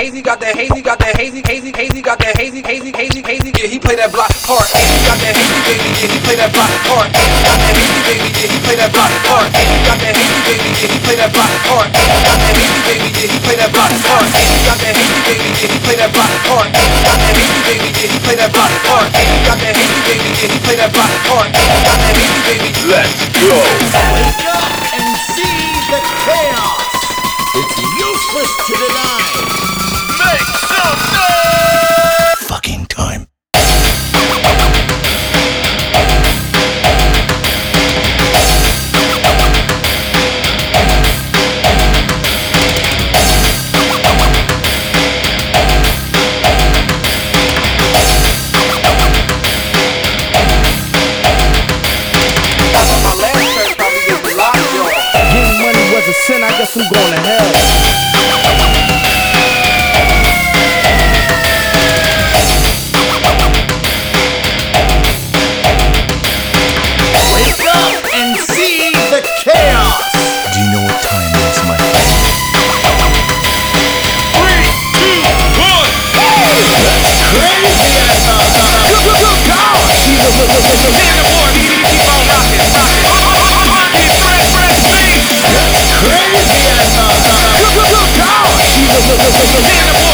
hazy, got that hazy, got that hazy, hazy, hazy, got that hazy, hazy, hazy, hazy. Yeah, he play that block hard. Got that hazy, baby. Yeah, he play that block hard. Got that hazy, baby. Yeah, he play that block hard. Got that hazy, baby. Yeah, he play that block hard. Got that hazy, baby. Yeah, he play that block hard. Got that hazy, baby. Yeah, he play that block hard. Got that hazy, baby. Yeah, he play that block hard. Got that hazy, baby. Yeah, he play that block hard. Got that hazy, baby. Let's go. Wake up and see the chaos. It's useless to deny. Make some noise. Fucking time. Sin, I guess I'm going to hell. Wake up and see the chaos. Do you know what time it is, my friend? 3, 2, 1. That's crazy as power. See the board, keep on rocking, rocking. Heartbeat, fresh beat. That's crazy as power. See the